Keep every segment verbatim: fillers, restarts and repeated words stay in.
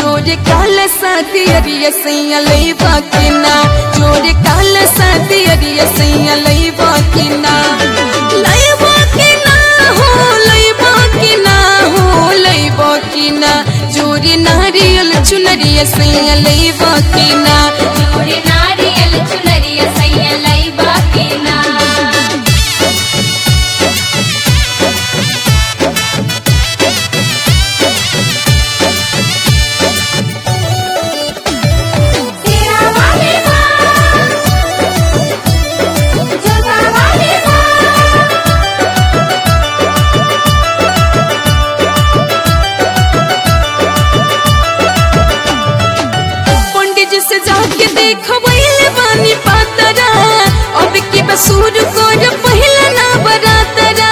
जोरे काल साथी अरिया सैया लई बाकिना जोरे काल साथी अरिया सैया लई बाकिना लई बाकिना हो लई बाकिना हो लई बाकिना जोरे नारियल चुनरिया सैया लई बाकिना जोरे नारियल चुनरिया सैया लई बाकिना से जाके देखो वही बानी पातरा अब की बसूर को पहला ना बरातरा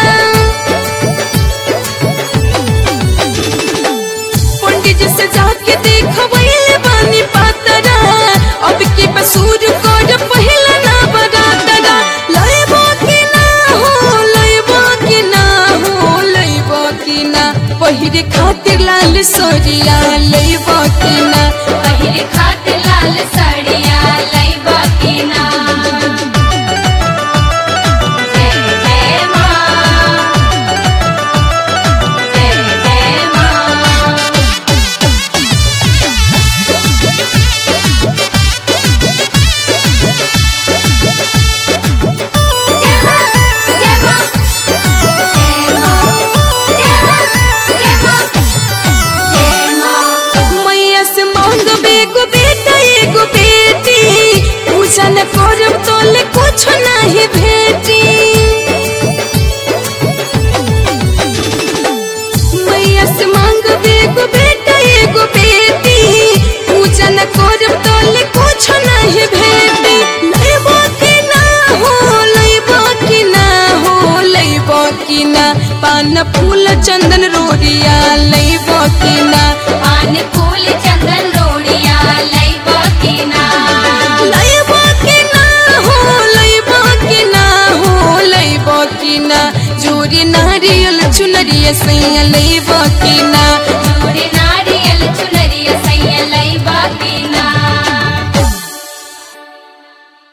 पंडित जी से जाके देखो वही बानी पातरा अब की बसूर को पहला ना बरातरा लइबो की ना हो लइबो की ना हो लइबो की ना पहिरे खातिर लाल सोरिया लइबो की ना पहिरे खातिर लाल साड़िया लई बाकिना जय जय माँ जय जय माँ मैया से मांग बेगो बेटा एगो बेटी पूजा न करब तोले कुछ नहीं भेटी मैया से मांग बेगो बेटा एगो बेटी पूजा न करब तोले कुछ नहीं भेटी लइबो की ना हो लइबो की ना हो लइबो की ना पान फूल चंदन रोड़िया लइबो की ना पान फूल चंदन रोड़िया लई बाकिना लइबो की ना हो लइबो की ना हो लइबो की ना जोरे नारियल चुनरिया सैया लइबो की ना जोरे